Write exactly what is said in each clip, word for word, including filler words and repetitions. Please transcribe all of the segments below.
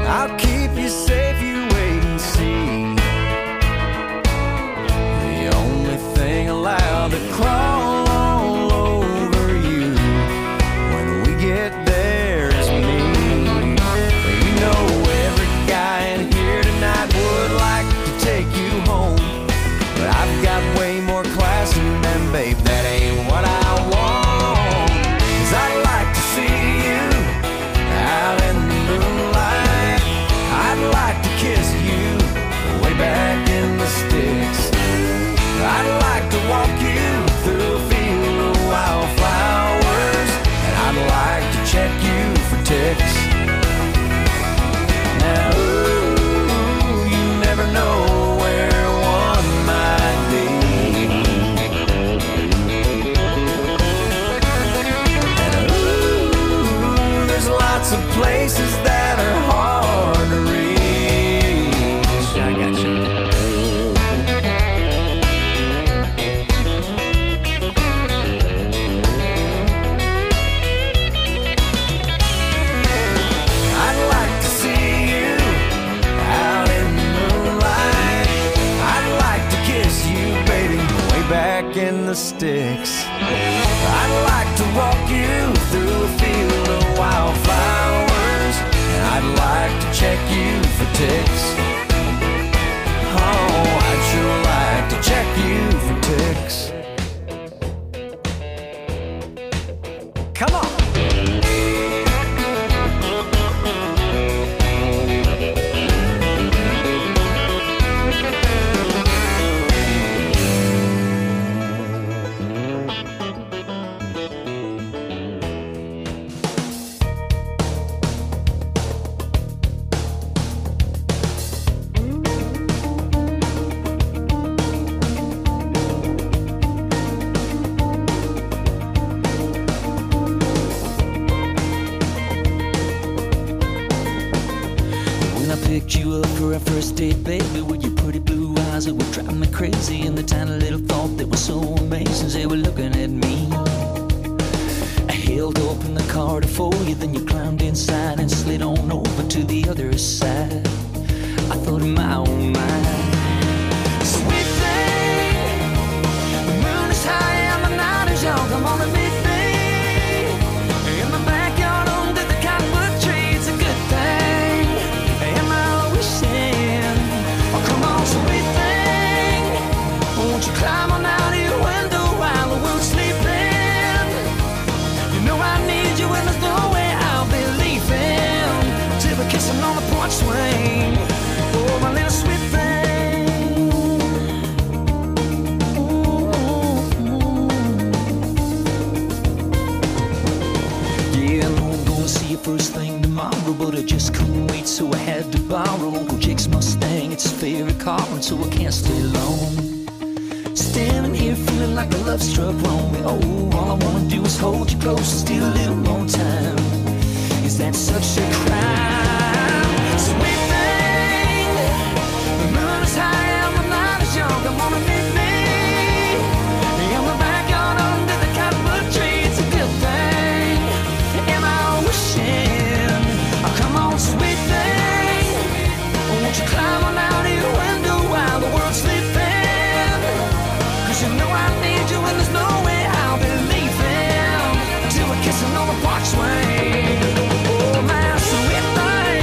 I'll keep you safe, you wait and see. The only thing allowed to crawl all over you when we get there is me. You know every guy in here tonight would like to take you home, but I've got way more class than them, babe, that ain't what I want. 'Cause I'd like to see you out in the moonlight. I'd like to kiss you way back in the sticks. I'd like to walk you through a field of wildflowers, and I'd like to check you for ticks. Now, ooh, you never know where one might be. And ooh, there's lots of places that are hard to reach. I got you. I'd like to see you out in the moonlight. I'd like to kiss you, baby, way back in the sticks. I'd like to walk you through a field of wildflowers, and I'd like to check you for ticks. Oh, I'd sure like to check you for ticks. Come on. When I picked you up for our first date, baby, with your pretty blue eyes that would drive me crazy, and the tiny little thought that was so amazing, they were looking at me. I held open the car to for you, then you climbed inside and slid on over to the other side. I thought, my oh my, sweet thing, the moon is high and the night is young. Come on and meet me in the backyard under the cottonwood tree. It's a good thing. Am I always saying, oh come on, sweet thing, won't you climb on out of your window while the world's sleeping? You know I need you and there's no way I'll be leaving till we're kissing on the porch swing. Oh my little sweet thing. Yeah, I know I'm gonna see you first thing tomorrow, but I just couldn't wait, so I had to borrow Uncle Jake's Mustang. It's his favorite car, and so I can't stay long. Standing here feeling like a love struck wrong. Oh, all I wanna do is hold you close and steal a little more time. Is that such a crime? Sweet thing, the moon is high and the night is young. Come on and meet me in the backyard under the cottonwood tree. It's a good thing. Am I wishing? Oh, come on, sweet thing, won't you climb on out of your window while the world's sleeping? 'Cause you know I need you and there's no way I'll be leaving till we're kissing on the porch swing. Oh, my sweet thing.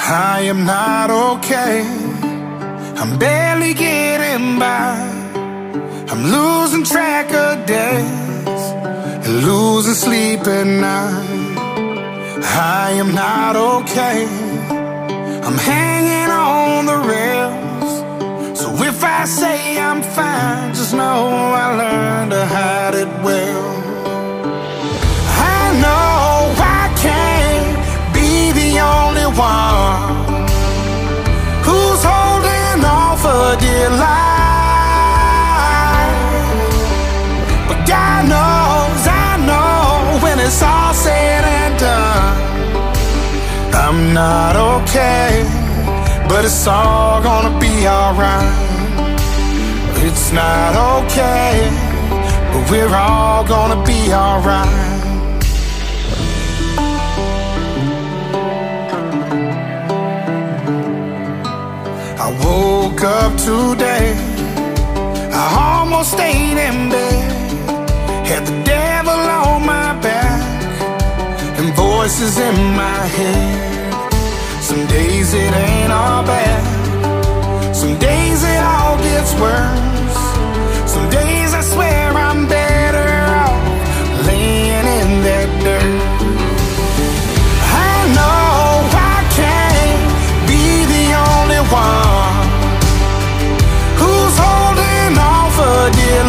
I am not okay. I'm barely getting by. I'm losing track of days and losing sleep at night. I am not okay. I'm hanging on the rails. So if I say I'm fine, just know I learned to hide it well. I know I can't be the only one who's holding on for dear life. But God knows, I know, when it's all said and done, I'm not okay, but it's all gonna be alright. It's not okay, but we're all gonna be alright. I woke up today, I almost stayed in bed, had the devil on my back and voices in my head. Some days it ain't all bad, some days it all gets worse. Some days I swear I'm better off laying in that dirt. I know I can't be the only one who's holding on for dear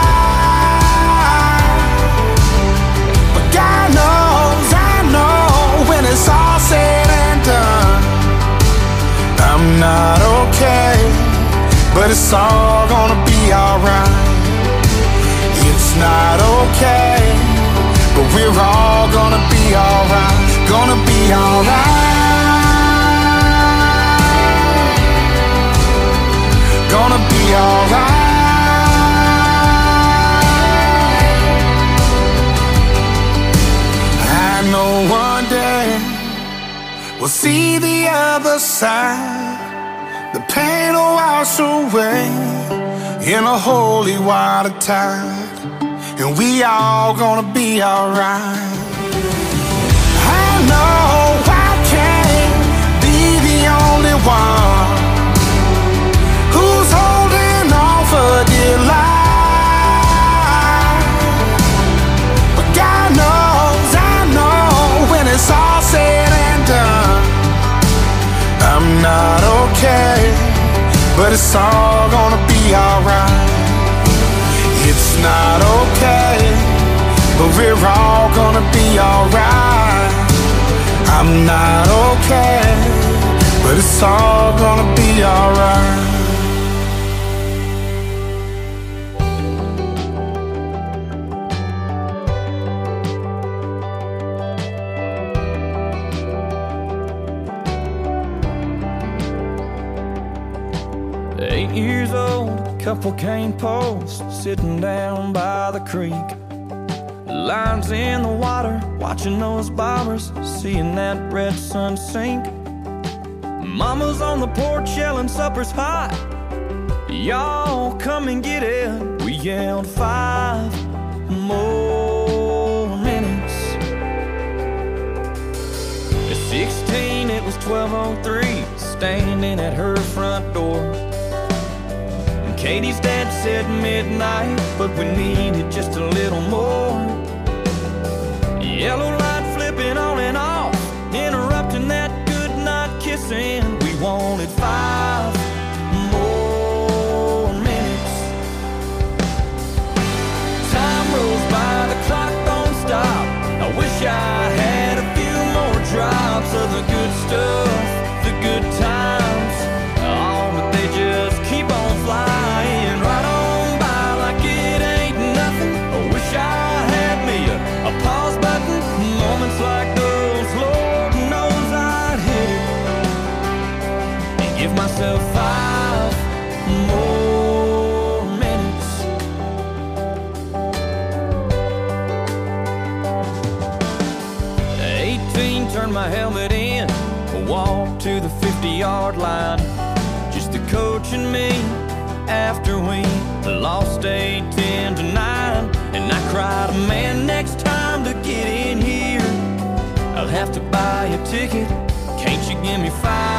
life. But God knows, I know, when it's all said and done, I'm not okay, but it's all gonna be alright. It's not okay, but we're all gonna be alright. Gonna be alright. Gonna be alright. I know one day we'll see the other side. The pain will wash away in a holy water tide, and we all gonna be alright. I know I can't be the only one who's holding on for dear life. But God knows, I know, when it's all said and done, I'm not okay, but it's all gonna be alright. It's not okay, but we're all gonna be alright. I'm not okay, but it's all gonna be alright. Eight years old, couple cane posts sitting down by the creek. Lines in the water, watching those bobbers, seeing that red sun sink. Mama's on the porch yelling supper's hot, y'all come and get it. We yelled five more minutes. At sixteen it was twelve oh three, standing at her front door. Katie's dad said midnight, but we needed just a little more. Yellow light flipping on and off, interrupting that good night kissing. We wanted five more minutes. Time rolls by, the clock don't stop. I wish I had a few more drops of the good stuff, the good times. Oh, but they just keep on flying right on by like it ain't nothing. I wish I had me a, a pause button. Moments like those, Lord knows I'd hit it and give myself five more minutes. eighteen, turned my helmet in, walked to the fifty-yard line. Just the coach and me after we lost eight ten to nine. And I cried, man, next time to get in here I'll have to buy a ticket. Can't you give me five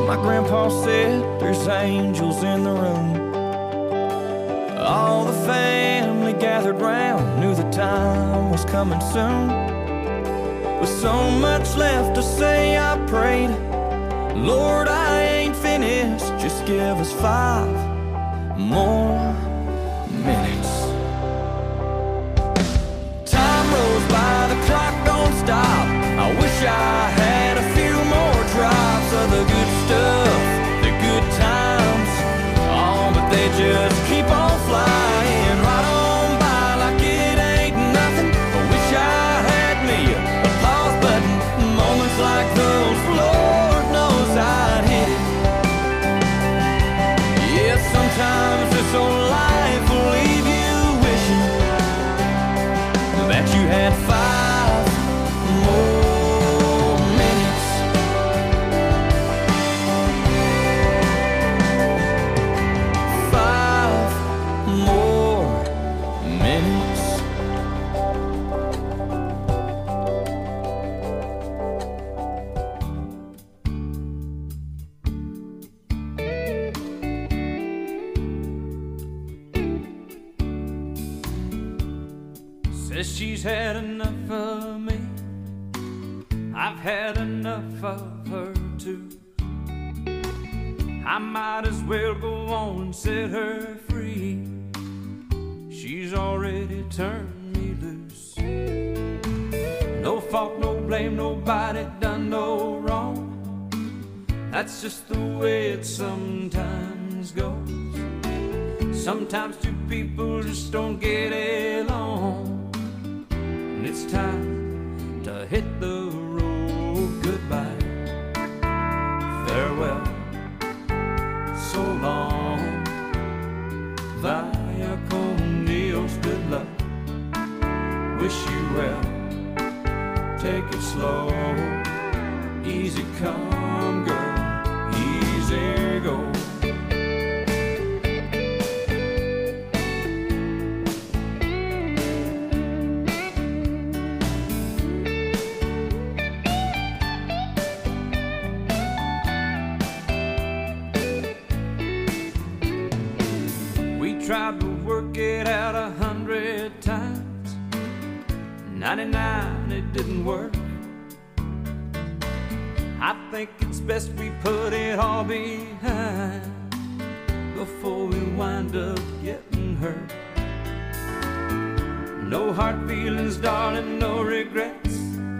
My grandpa said there's angels in the room. All the family gathered round, knew the time was coming soon. With so much left to say, I prayed, Lord, I ain't finished, just give us five more minutes. Time rolls by, the clock don't stop. I wish I had a few more drops of the good stuff, the good times. Oh, but they just keep on flying right on by like it ain't nothing. I wish I had me a pause button. Moments like those, Lord knows I'd hit it. Yeah, sometimes this old life will leave you wishing that you had five more minutes. Five more minutes. Says she's had enough of me, I've had enough of her too. I might as well go on and set her free. She's already turned me loose. No fault, no blame, nobody done no wrong. That's just the way it sometimes goes. Sometimes two people just don't get along, and it's time to hit the road. Goodbye, farewell, so long, vaya con Dios, good luck, wish you well, take it slow, easy come girl, easy go. Tried to work it out a hundred times, ninety-nine it didn't work. I think it's best we put it all behind before we wind up getting hurt. No hard feelings, darling, no regrets,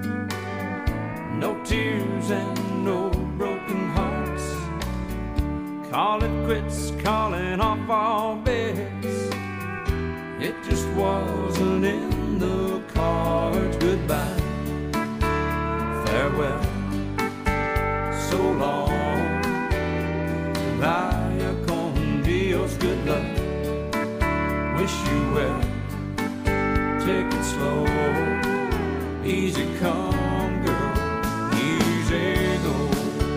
no tears and no broken hearts. Call it quits, calling off all bets. It just wasn't in the cards. Goodbye, farewell, so long, vaya con Dios, good luck, wish you well, take it slow, easy come girl, easy go.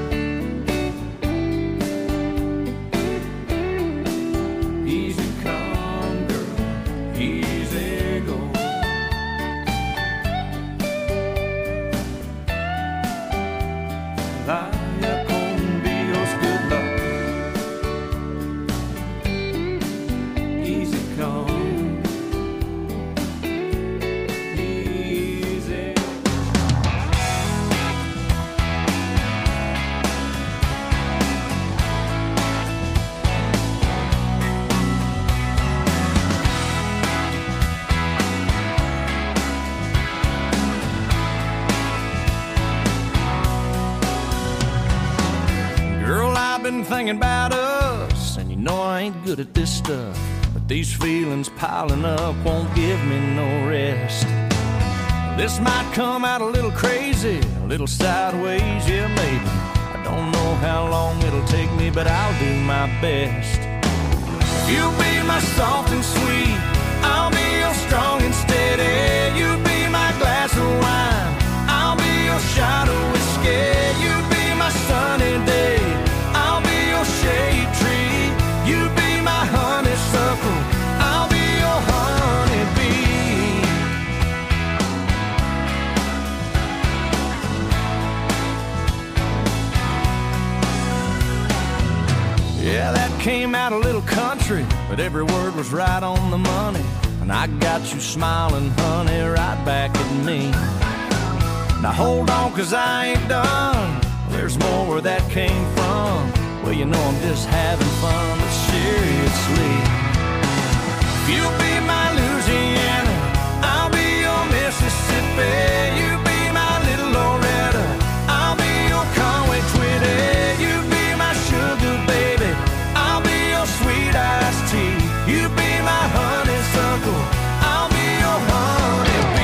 Vaya con Dios, good luck, easy come, easy. Been thinking about us, and you know I ain't good at this stuff, but these feelings piling up won't give me no rest. This might come out a little crazy, a little sideways, yeah maybe. I don't know how long it'll take me, but I'll do my best. You'll be my soft and sweet, I'll be your strong and steady. You'll be my glass of wine, I'll be your shot of whiskey. You'll be my sunny day, shade tree, you be my honeysuckle, I'll be your honeybee. Yeah, that came out a little country, but every word was right on the money. And I got you smiling, honey, right back at me. Now hold on, cause I ain't done. There's more where that came from. Well, you know I'm just having fun, but seriously, if you'll be my Louisiana, I'll be your Mississippi. You be my little Loretta, I'll be your Conway Twitty. You be my sugar baby, I'll be your sweet iced tea. You be my honeysuckle, I'll be your honeybee.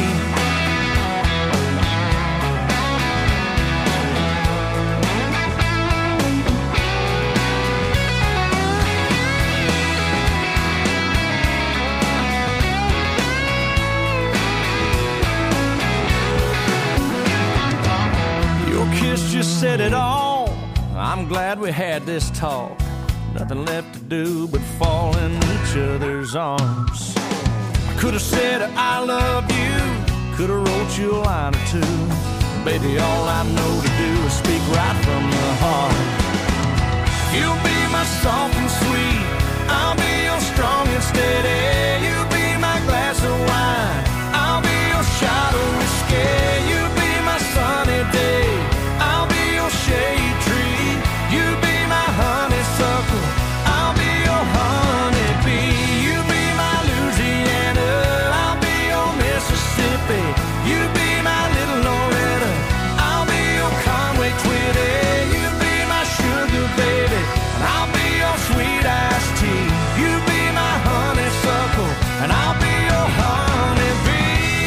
Your kiss just said it all. I'm glad we had this talk. Nothing left to do but fall in each other's arms. I could have said I love you, could have wrote you a line or two. Baby, all I know to do is speak right from the heart. You'll be my soft and sweet, I'll be your strong and steady. You be my glass of wine, I'll be your shot of whiskey. You be my sunny day, I'll be your shade tree. You be my honeysuckle, I'll be your honeybee. You be my Louisiana, I'll be your Mississippi. You be my little Loretta, I'll be your Conway Twitty. You be my sugar baby, and I'll be your sweet iced tea. You be my honeysuckle, and I'll be your honeybee.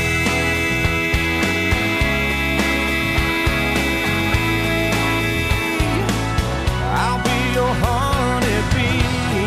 I'll be your honeybee.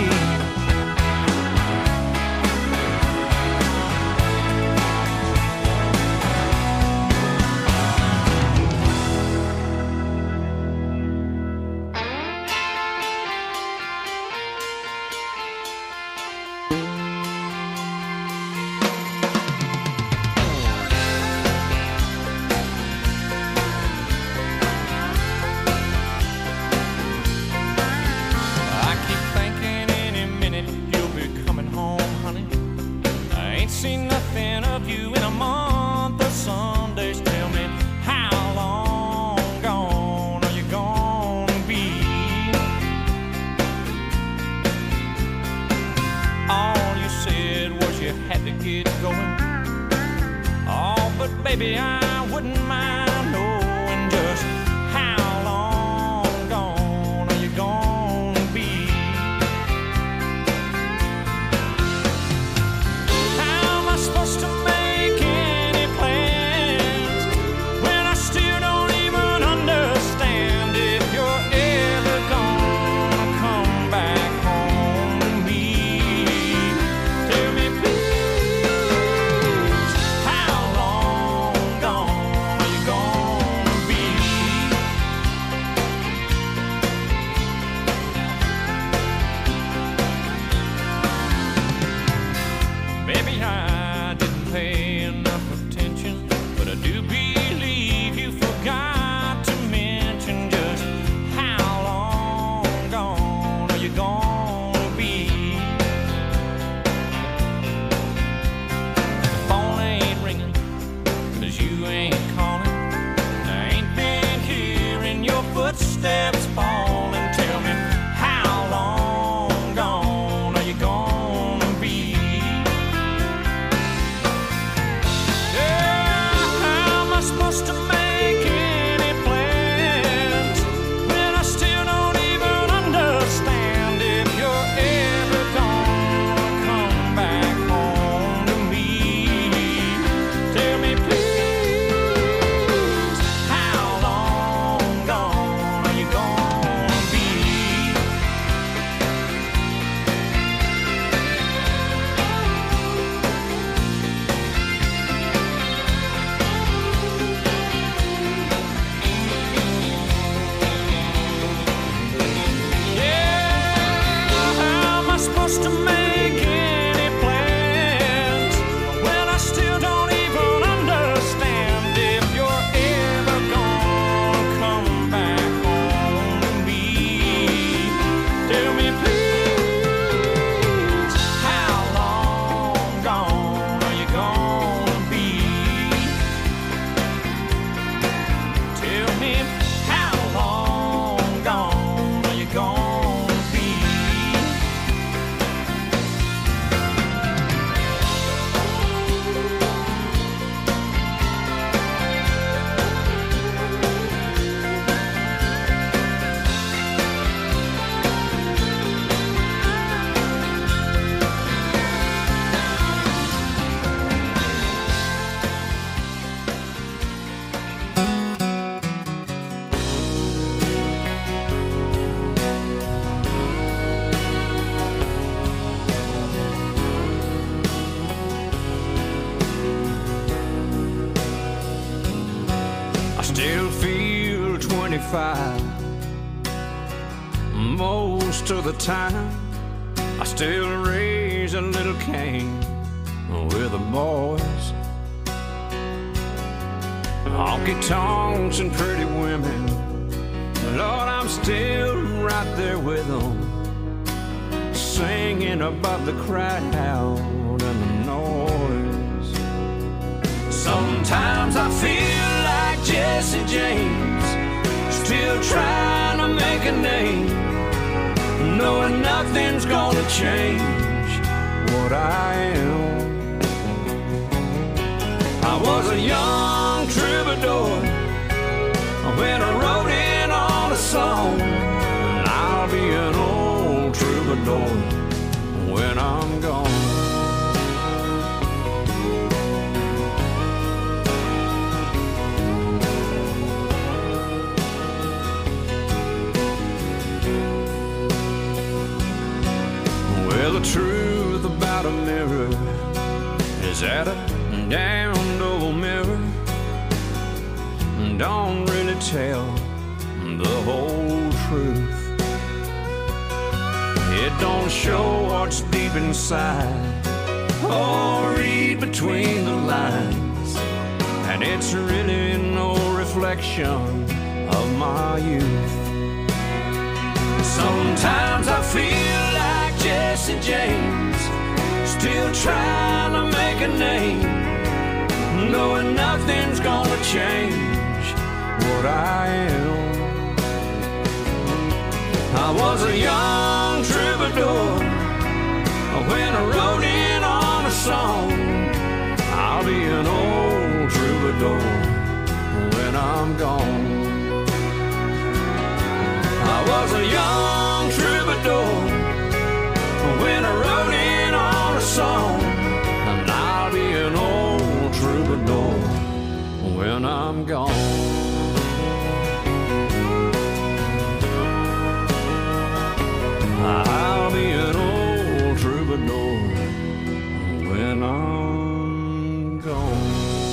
I keep thinking any minute you'll be coming home, honey. I ain't seen nothing of you in a month of Sundays. Tell me, how long gone are you gonna be? All you said was you had to get going. Oh, but baby, I wouldn't mind knowing just how long gone are you gonna be? How am I supposed to make any plans when I still don't even understand if you're ever gonna come back home to me? Tell me please, how long gone are you gonna be? Maybe I didn't pay enough attention, but I do believe you forgot to mention just how long gone are you gonna be? The phone ain't ringing, cause you ain't calling. I ain't been hearing your footsteps falling. Tell me, how long gone are you gonna be? Yeah, how am I supposed to make any plans when I still don't even understand if you're ever gonna come back home to me? Tell me please, how long gone are you gonna twenty-five. Most of the time I still raise a little Cain with the boys. Honky tonks and pretty women, Lord, I'm still right there with them, singing above the crowd and the noise. Sometimes I feel like Jesse James, still trying to make a name, knowing nothing's gonna change what I am. I was a young troubadour when I wrote in on a song, and I'll be an old troubadour when I'm gone. Well, the truth about a mirror is that a damned old mirror don't really tell the whole truth. It don't show what's deep inside or read between the lines, and it's really no reflection of my youth. Sometimes I feel like Jesse James, still trying to make a name, knowing nothing's gonna change what I am. I was a young troubadour when I wrote in on a song. I'll be an old troubadour when I'm gone. I was a young troubadour when I wrote in on a song, and I'll be an old troubadour when I'm gone. I'll be an old troubadour when I'm gone.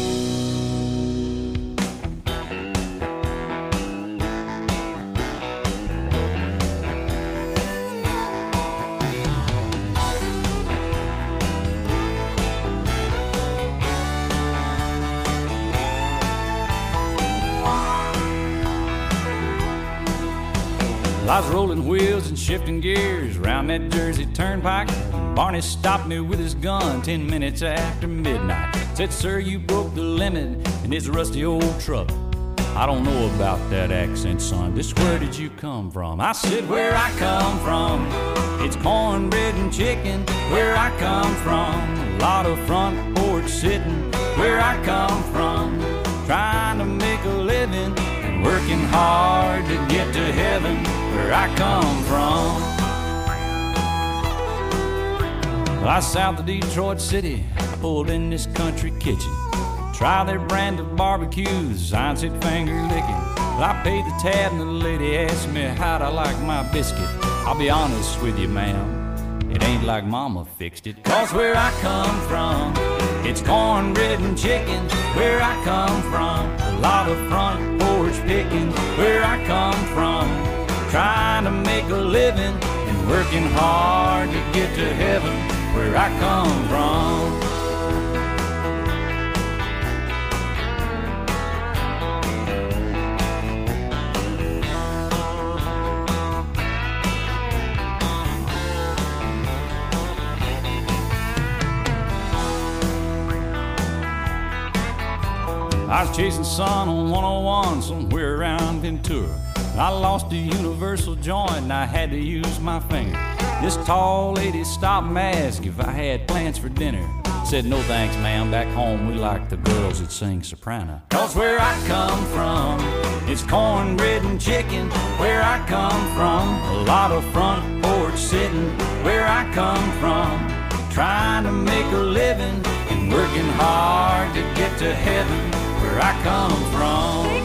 I was rolling wheels and shifting gears round that Jersey turnpike. Barney stopped me with his gun ten minutes after midnight. Said, sir, you broke the limit in this rusty old truck. I don't know about that accent, son. Just where did you come from? I said, where I come from, it's cornbread and chicken. Where I come from, a lot of front porch sitting. Where I come from, trying to make a living and working hard to get to heaven. Where I come from, well, I south of Detroit City. I pulled in this country kitchen, try their brand of barbecues. I said finger licking. Well, I paid the tab and the lady asked me how'd I like my biscuit. I'll be honest with you, ma'am, it ain't like mama fixed it. Cause where I come from, it's cornbread and chicken. Where I come from, a lot of front porch picking. Where I come from, trying to make a living and working hard to get to heaven. Where I come from. I was chasing sun on one oh one somewhere around Ventura. I lost a universal joint and I had to use my finger. This tall lady stopped and asked if I had plans for dinner. Said, no thanks, ma'am, back home we like the girls that sing soprano. Cause where I come from, it's cornbread and chicken. Where I come from, a lot of front porch sitting. Where I come from, trying to make a living and working hard to get to heaven. Where I come from.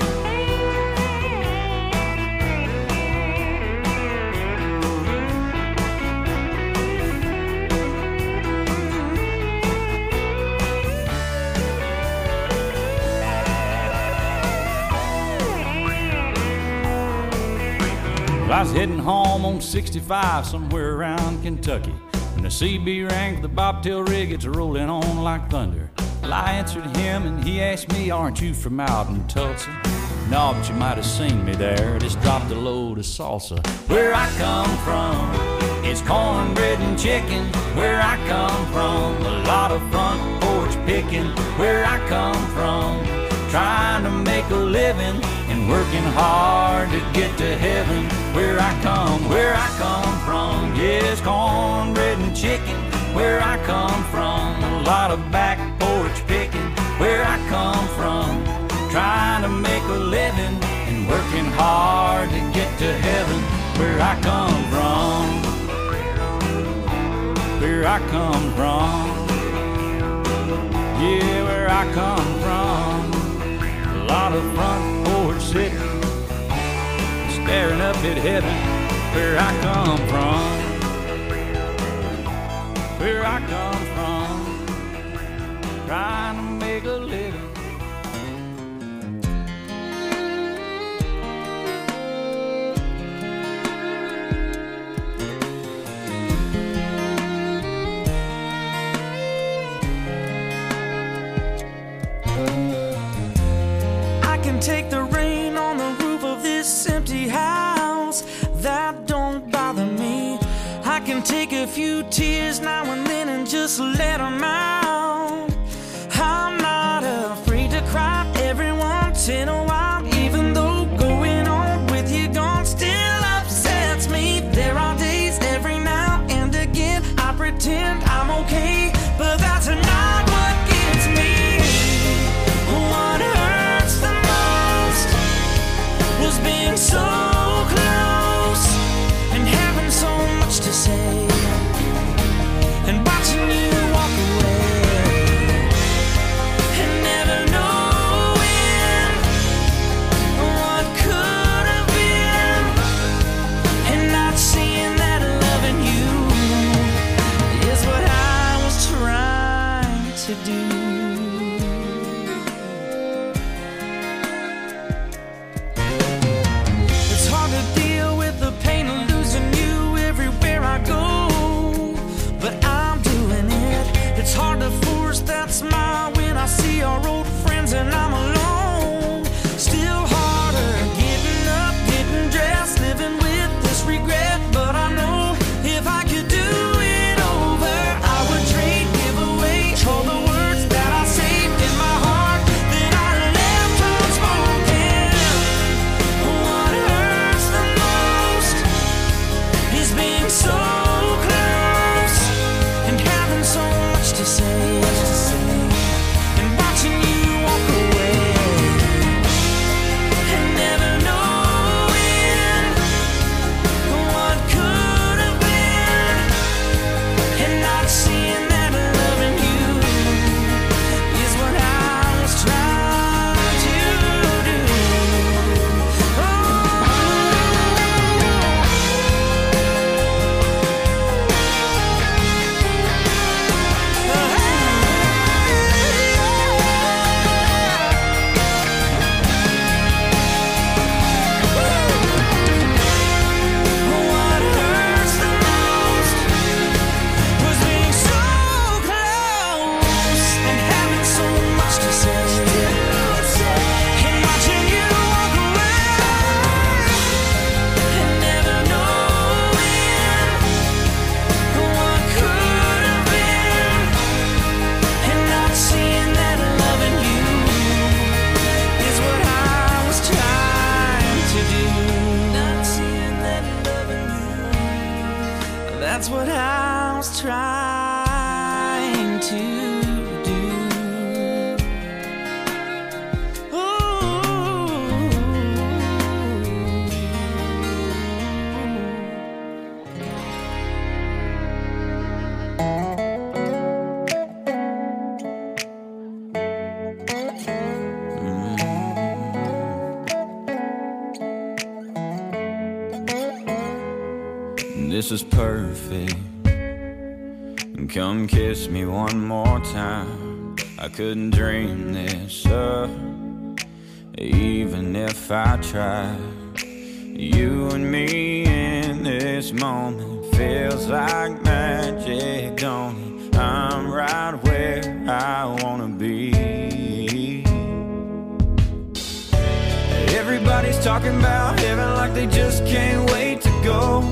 Well, I was heading home on sixty-five somewhere around Kentucky when the C B rang for the bobtail rig. It's rolling on like thunder. Well, I answered him and he asked me, aren't you from out in Tulsa? No, but you might have seen me there. Just dropped a load of salsa. Where I come from, it's cornbread and chicken. Where I come from, a lot of front porch picking. Where I come from, trying to make a living and working hard to get to heaven. Where I come, where I come from, yes, cornbread and chicken. Where I come from, a lot of back porch picking. Where I come from, trying to make a living and working hard to get to heaven. Where I come from, where I come from, yeah, where I come from. A lot of front porch sitting, staring up at heaven. Where I come from, where I come from, trying to make a living. Take the rain on the roof of this empty house, that don't bother me. I can take a few tears now and then and just let them out. I'm not afraid to cry every once in a while, even though going on with you gone still upsets me. There are days every now and again I pretend I'm okay, but that's not what gets me. What hurts the was being so close and having so much to say and watching you walk away and never knowing what could have been and not seeing that loving you is what I was trying to do. It's hard to force that smile when I see our old friends and I'm alone. Still harder getting up, getting dressed, living with this regret. But I know if I could do it over, I would trade, give away all the words that I saved in my heart that I left unspoken. What hurts the most is being so close and having so much to say, and watching you walk away and never knowing what could have been and not seeing that loving you is what I was trying to do. What hurts the most was being so close and having so much to say and watching you walk away and never knowing what could have been and not seeing that loving you is what I was trying to do. Not seeing that loving you, that's what I was trying to do. This is perfect. Come kiss me one more time. I couldn't dream this up, even if I tried. You and me this moment feels like magic, don't it? I'm right where I wanna be. Everybody's talking about heaven like they just can't wait to go.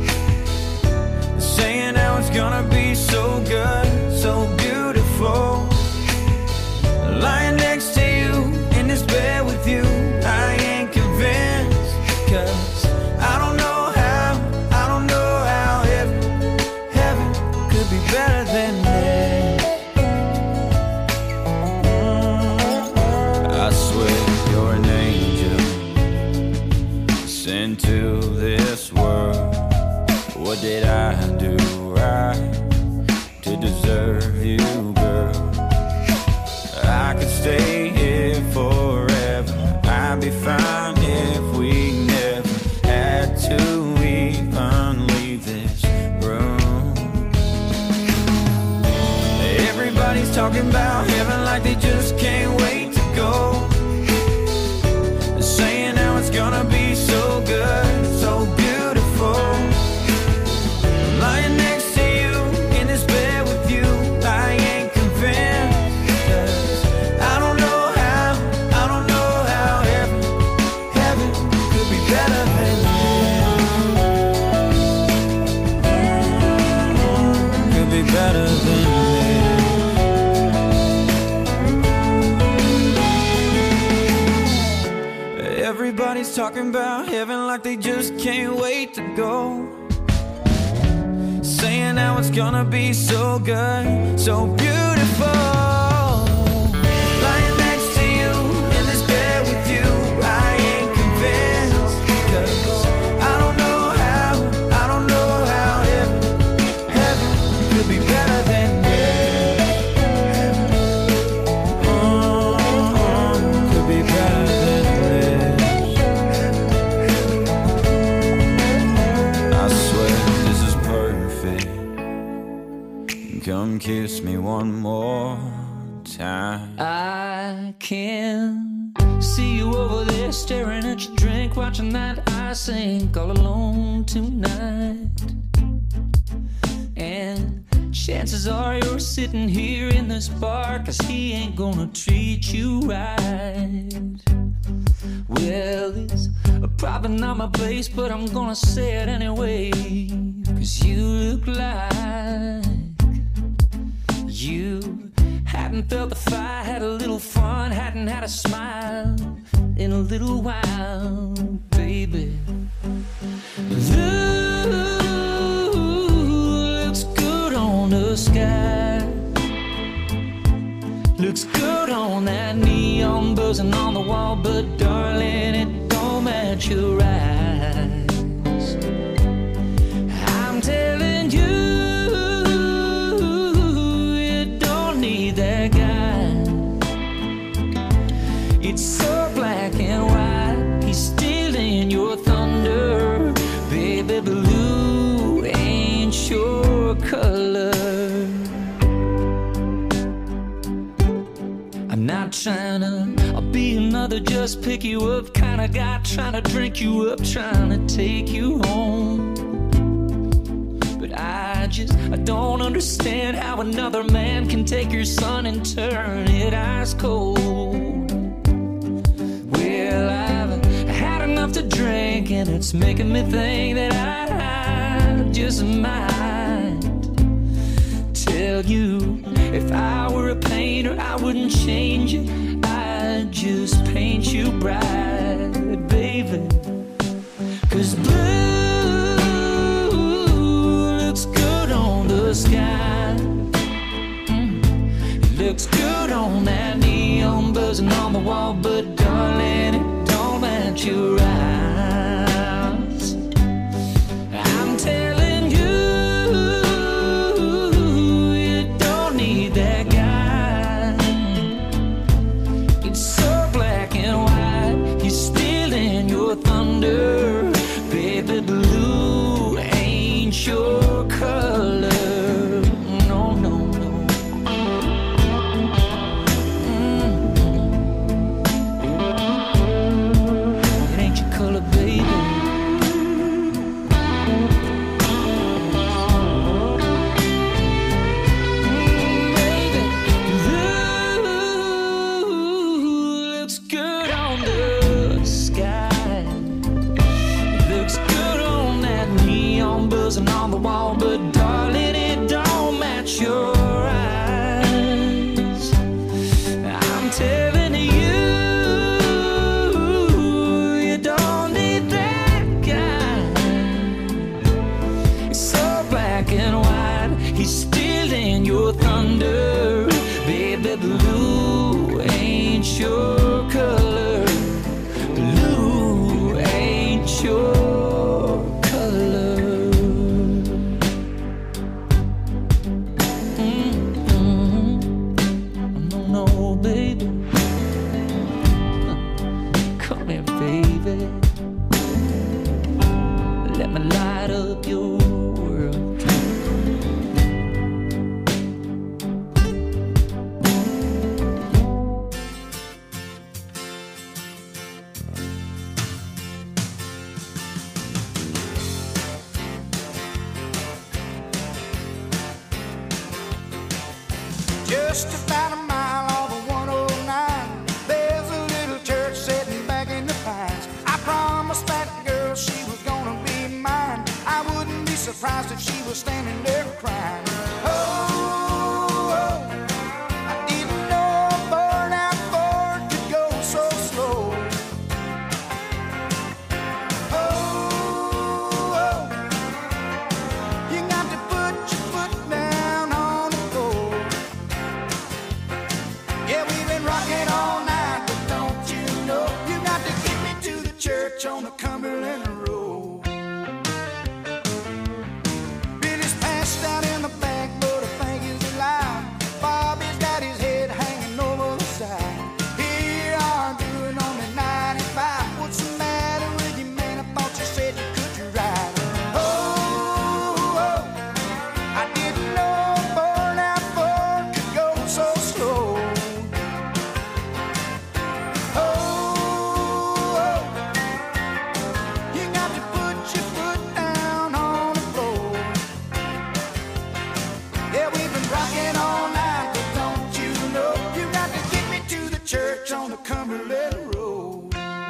Saying how it's gonna be so good, so beautiful. Lying next to you in this bed with you, I ain't convinced. Cause I don't know how, I don't know how heaven, heaven could be better than this. I swear you're an angel sent to this world. What did I do right to deserve you, girl? I could stay here forever. I'd be fine if we never had to even leave this room. Everybody's talking about heaven like they just can't wait to go. They're saying how it's gonna be so good, so beautiful. Lying next to you in this bed with you, I ain't convinced. Cause I don't know how, I don't know how heaven, heaven could be better than this. Could be better than this. Everybody's talking about heaven like they just can't wait to go. Saying how it's gonna be so good, so beautiful. Lying next to you in this bed with you, I ain't convinced. Cause I don't know how, I don't know how heaven, heaven could be better than this. Oh, could be better than this. I swear this is perfect. Come kiss me one more time. I can see you over there staring at your drink, watching that ice sink all alone tonight. And chances are you're sitting here in this bar, cause he ain't gonna treat you right. Well, it's probably not my place, but I'm gonna say it anyway. Cause you look like you hadn't felt the fire, had a little fun, hadn't had a smile in a little while, baby. Blue looks good on the sky, looks good on that neon buzzing on the wall, but darling, it don't match your eyes. I'm telling you, that guy. It's so black and white, he's stealing your thunder. Baby, blue ain't your color. I'm not trying to I'll be another just pick you up kind of guy, trying to drink you up, trying to take you home. But I just, I don't understand how another man can take your sun and turn it ice cold. Well, I've had enough to drink and it's making me think that I just might tell you, if I were a painter, I wouldn't change it, I'd just paint you bright, baby. Cause blue sky, mm. It looks good on that neon buzzing on the wall, but darling, it don't match your eyes. I'm telling you, you don't need that guy. It's so black and white, he's stealing your thunder. Baby, blue ain't your color. buzzing on the wall, but darling, it don't match your eyes. I'm telling you, you don't need that guy. So black and white, he's stealing your thunder. Baby, blue ain't your color. Blue ain't your Just about a mile off of one oh nine, there's a little church sitting back in the pines. I promised that girl she was gonna be mine. I wouldn't be surprised if she was standing there crying. Oh, oh, I didn't know a burnout Ford could go so slow. Oh, oh, you got to put your foot down on the floor. Yeah, we've been rocking all night, but don't you know, you got to get me to the church on the Cumberland Road. Billy's passed out in the back, but I think he's alive. Bobby's got his head hanging over the side. Here you are doing only ninety-five. What's the matter with you, man? I thought you said you could drive. Oh, oh, I didn't know a burnout Ford could go so slow. Church on the Cumberland Road.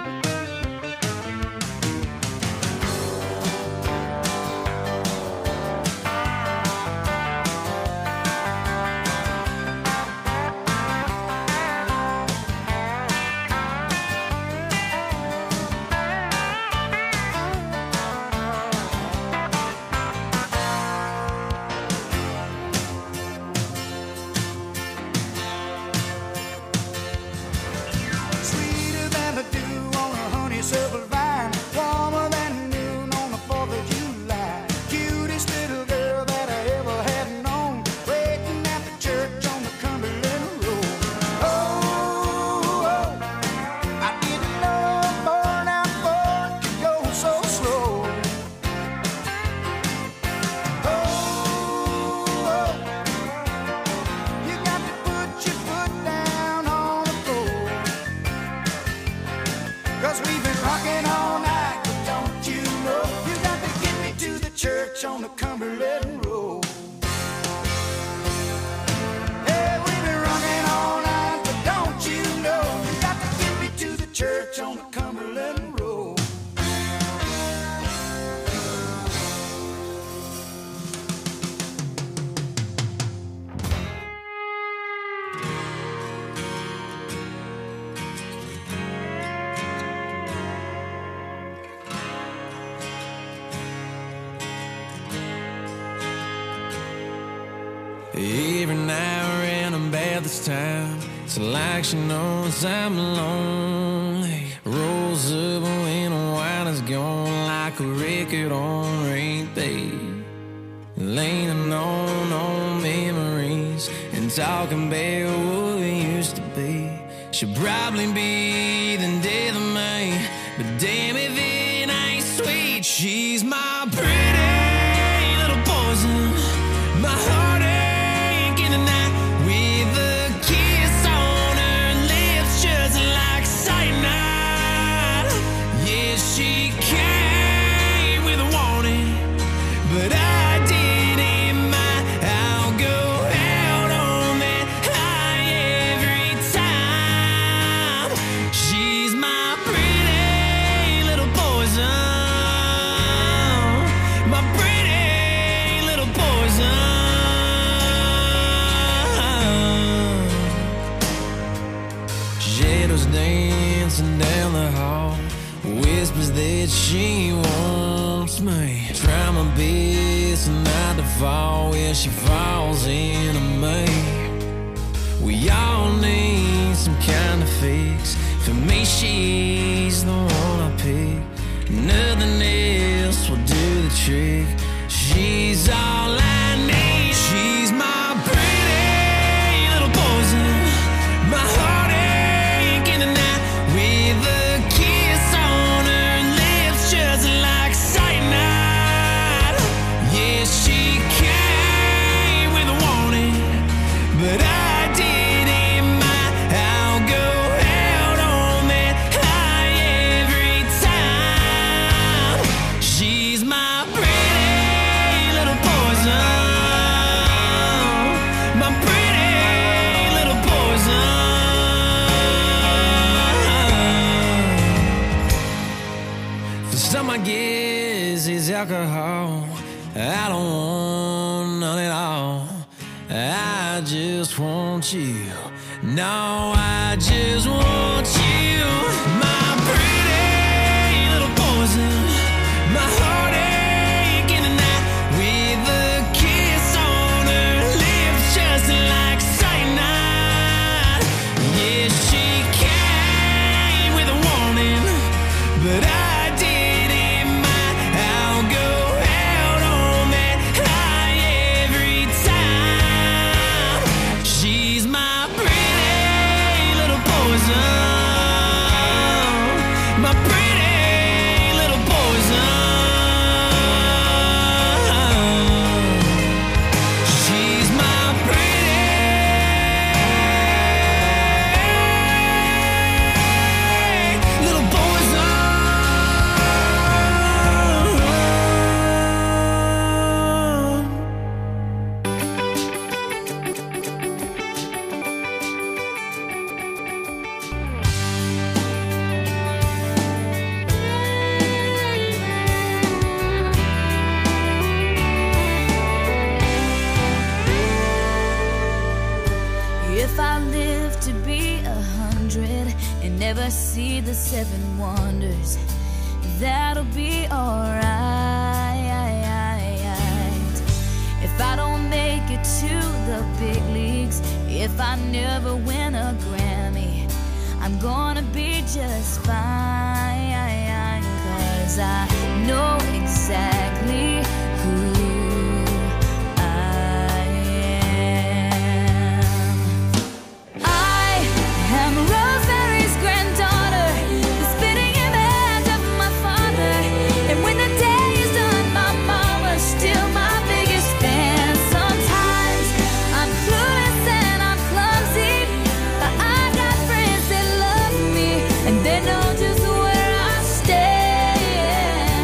Sweeter than the dew on a honeysuckle vine, warmer than noon on the fourth of July. Cutest little girl that I ever had known, waiting at the church on the Cumberland Road. Oh, oh, I didn't know a burnout Ford could go so slow. Oh, oh, you got to put your foot down on the floor. 'Cause we've been rocking all night, but don't you know, you got to get me to the church on the Cumberland Road. Hey, we've been rocking all night, but don't you know, you got to get me to the church on the Cumberland Road. Every now and then I'm bad this time. It's like she knows I'm lonely. Rolls up when the wine is gone, like a record on repeat. Leaning on old memories and talking about what we used to be. She'll probably be the death of me, but damn if it ain't sweet. She's my pretty little poison, my heartache in the night, with a kiss on her lips just like cyanide. Yeah, she came with a warning, but I didn't mind. I'll go out on that high every time. She's my pretty little poison. it, she wants me. Try my best not to fall where she falls into me. We all need some kind of fix. For me, she's the one I pick. Nothing else will do the trick. She's all I need. She's my pretty little poison, my heartache in the night, with a kiss on her lips just like cyanide. Yeah, she came with a warning, but I didn't mind. I'll go out on that high every time. She's my pretty little poison, my pretty little poison. For some, I guess it's alcohol. I don't want none at all. I just want you. No, I just want you. My pretty little poison, my heartache in the night, with a kiss on her lips just like cyanide. Yeah, she came with a warning, but I didn't mind. I'll go out on that high every time. She's my pretty little poison, my pretty little poison. She's my pretty little poison. If I live to be a hundred and never see the seven wonders, that'll be alright. If I don't make it to the big leagues, if I never win a Grammy, I'm gonna be just fine. 'Cause I know exactly who I am. I am Rosemary's granddaughter, the spitting image of my father. And when the day is done, my mama's still my biggest fan. Sometimes I'm clueless and I'm clumsy, but I got friends that love me and they know just where I stand.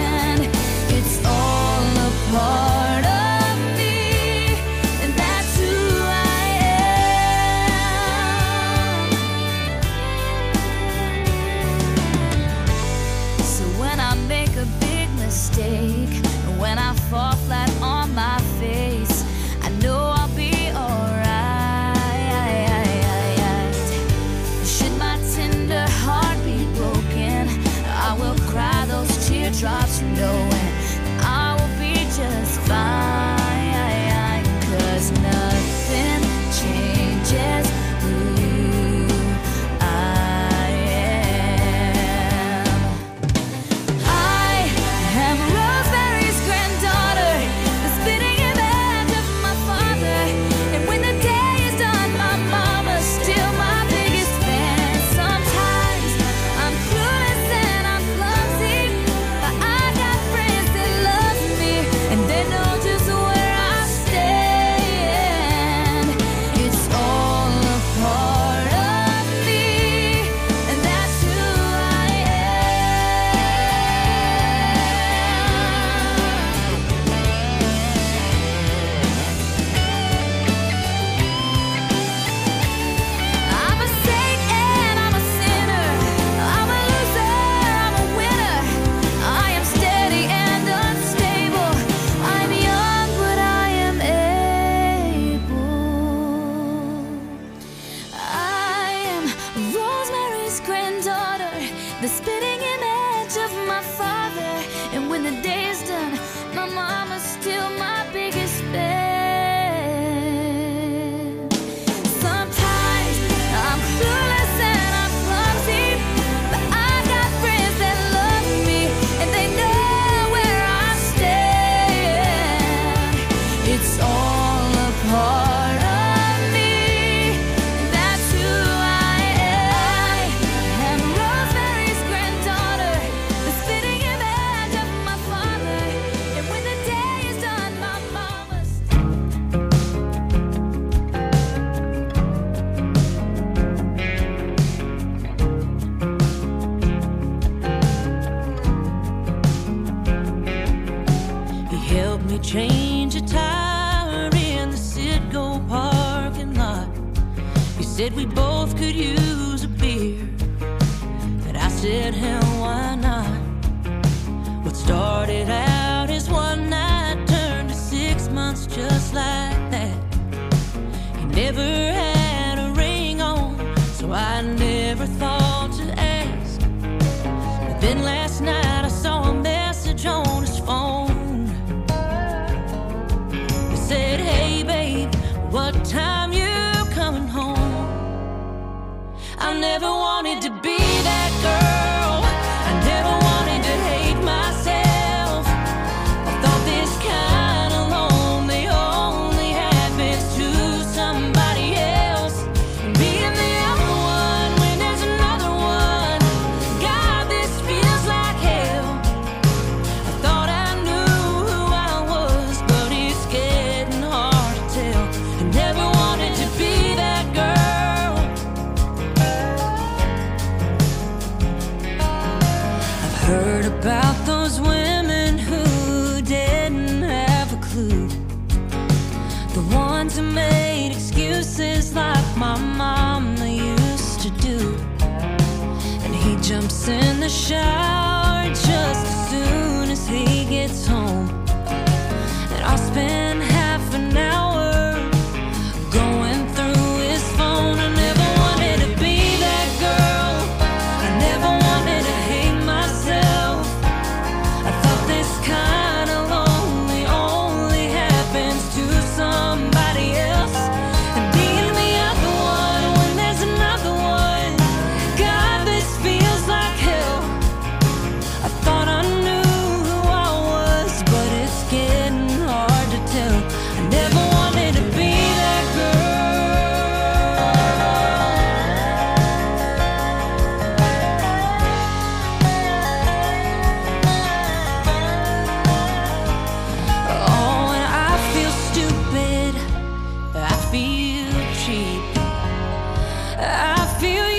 could change a tire in the Citgo parking lot. You said we both could use a beer, and I said, hell, why not? What started out as one night turned to six months just like that. He never had a ring on, so I never thought to ask. But then last night I saw a message on his phone. It said, hey babe, what time you coming home? I never wanted to be that girl. I never wanted to hate myself. I thought this kind of lonely only happens to somebody else. And being the other one when there's another one, God, this feels like hell. I thought I knew who I was, but it's getting hard to tell. I never wanted to be that girl. I've heard about those women who didn't have a clue, the ones who made excuses like my mama used to do. And he jumps in the shower just as soon as he gets home, and I'll spend half an hour going through his phone. I never wanted to be that girl. I never wanted to hate myself. I thought this kind of lonely only happens to somebody else. And being the other one when there's another one, God, this feels like hell. I thought I knew who I was, but it's getting hard to tell. I never wanted to be that girl. Oh, and I feel stupid. I feel cheap. I feel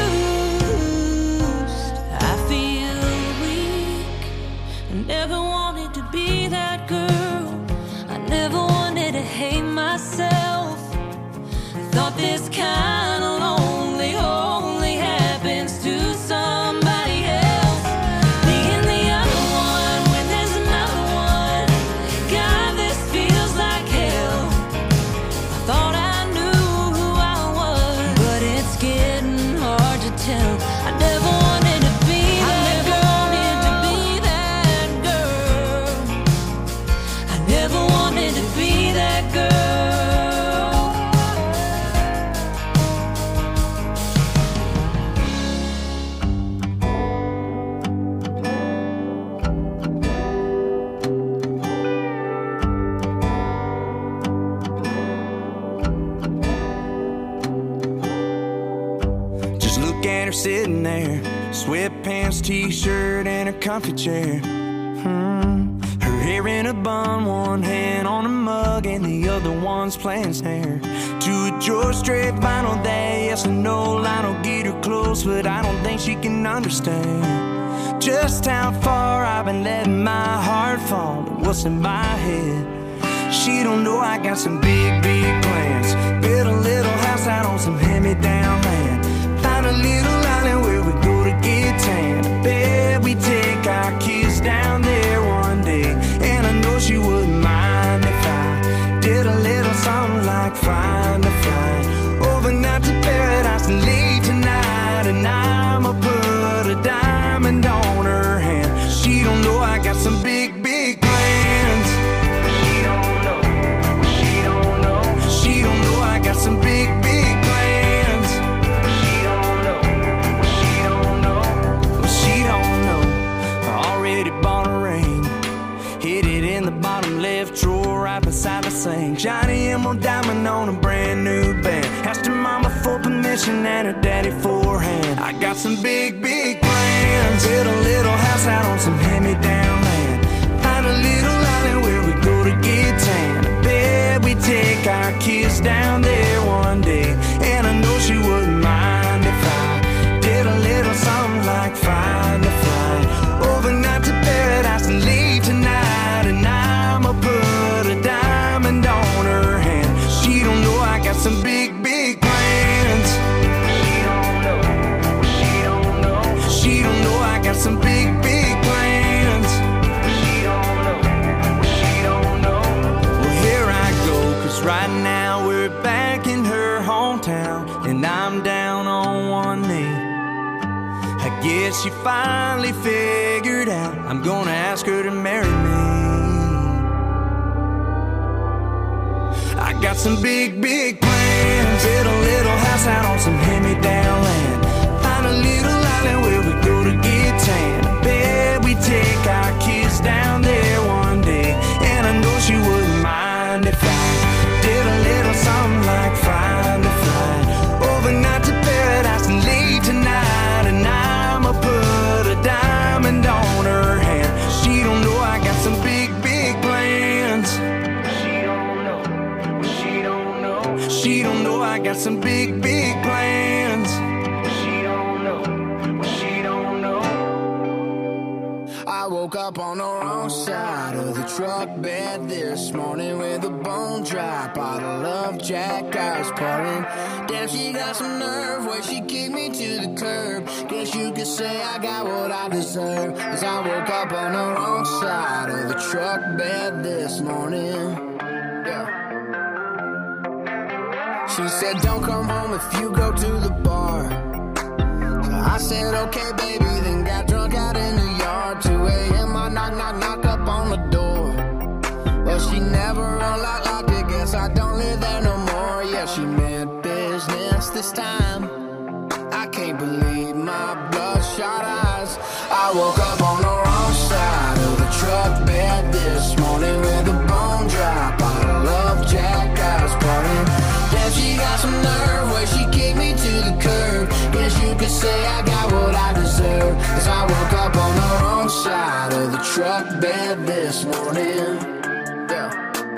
used. I feel weak. I never wanted to be that girl. I never wanted to hate myself. I thought this kind of lonely only happens to somebody else. Being the other one when there's another one, God, this feels like hell. I thought I knew who I was, but it's getting hard to tell. I never wanted to be that girl. To be that girl. I never wanted to be that girl. Just look at her sitting there, sweatpants, t-shirt, and her comfy chair. Hmm. Her hair in a bun, one hand on a mug, and the other one's playing snare. To a George Strait vinyl that yes or no line will get her close, but I don't think she can understand just how far I've been letting my heart fall and what's in my head. She don't know I got some big, big plans. Build a little house out on some hand-me-down land. Find a little island where we go to get tan. I bet we take our kids down there one day. And I know she wouldn't mind if I did a little something like flying to fly overnight to paradise and late tonight. And I'ma put a diamond on her hand. She don't know I got some big, big plans. She don't know. She don't know. She don't know I got some big, big plans. She don't know. She don't know. She don't know. I already bought a ring. Hid it in the bottom left drawer right beside the sink. Johnny Emerald diamond on a brand new band. Asked her mama for permission and her daddy for a hand. I got some big, big plans. Build a little house out on some hand-me-down land. Find a little island where we go to get tan. I bet we take our kids down there one day. And I know she wouldn't mind if I did a little something like flying to fly overnight to paradise and late tonight. And I'm a bird she finally figured out I'm gonna ask her to marry me. I got some big, big plans. Build a little house out on some hand-me-down land. Find a little island where we go to get tan. I bet we take our kids down there one day, and I know she wouldn't mind if I did a little something like flying to fly overnight to paradise and late tonight. And I'ma put a diamond on her hand. She don't know I got some big, big plans. She don't know. She don't know. She don't know I got some big, big plans. She don't know. She don't know. I woke up on the wrong side of the truck bed this morning with a bone dry bottle of Jack I was pouring. Damn, she got some nerve where she kicked me to the curb. Guess you could say I got what I deserve, 'cause I woke up on the wrong side of the truck bed this morning. Yeah. She said don't come home if you go to the bar. So I said okay baby, then got drunk out in the yard. Two a.m. I knock, knock, knock up on the door. Well, she never unlocked, locked it. Guess I don't live there no more. Yeah, she meant business this time. I can't believe my bloodshot eyes. I woke up on the wrong side of the truck bed this morning with a bone dry bottle of Jack I was pouring. Damn, she got some nerve where she kicked me to the curb. Guess you could say I got what I deserve, 'cause I woke up on the wrong side of the truck bed this morning. Yeah.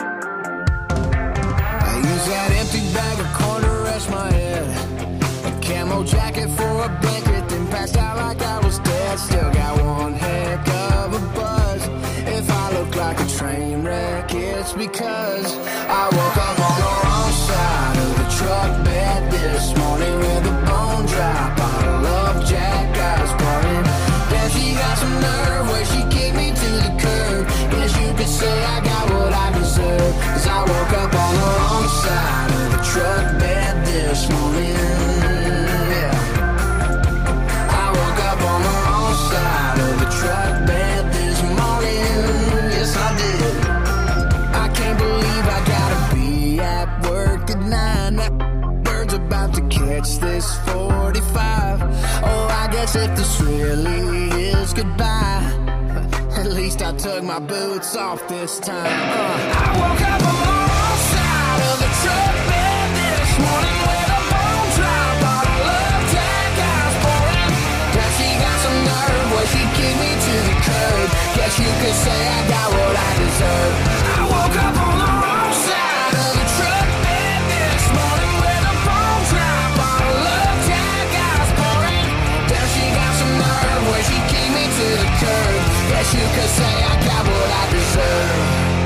I used that empty bag of corn to rest my head, a camo jacket for a blanket, then passed out like I was dead. Still got one heck of a buzz. If I look like a train wreck, it's because I woke up on the wrong side of the truck bed this morning with a bone dry bottle of Jack I was pouring. Damn, she got some nerve where she kicked me to the curb. Guess you could say I got what I deserve, 'cause I woke up on the wrong side of the truck bed this morning. Yeah. I woke up on the wrong side of the truck bed this morning. Yes, I did. I can't believe I gotta be at work at nine. That bird's about to catch this forty-five. Oh, I guess if this really is goodbye, at least I took my boots off this time. Uh, I woke up on the wrong side of the truck bed this morning with a bone dry bottle of Jack I was pouring. Now she got some nerve where she kicked me to the curb. Guess you could say I got what I deserve. I woke up on the wrong side of the truck bed this morning with a bone dry bottle of Jack I was pouring. Now she got some nerve where she kicked me to the curb. Guess you could say I got what I deserve.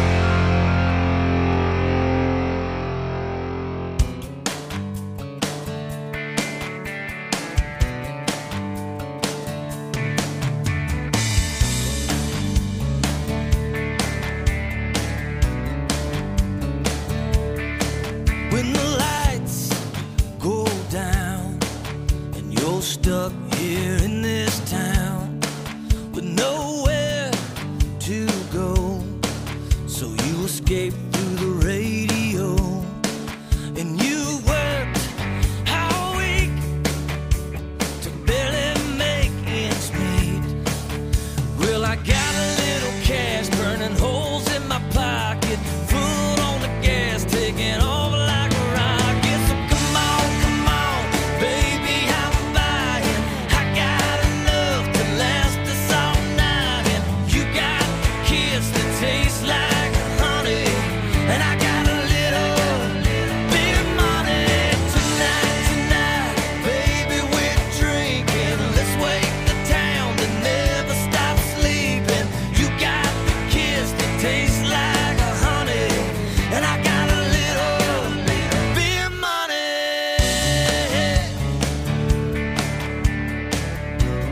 When the lights go down and you're stuck here in this town with nowhere to go, so you escape through the radio, and you worked all week to barely make ends meet. Well, I got a little cash burning holes in my pocket, foot on the gas, taking off like a rocket. So come on, come on, baby, I'm buying. I got enough to last us all night, and you got a kiss that tastes like honey, and I got a little bit of money. Tonight, tonight, baby, we're drinking. Let's wake the town that never stops sleeping. You got a kiss that tastes like honey, and I got a little bit of money.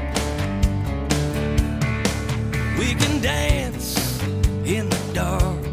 We can dance in the dark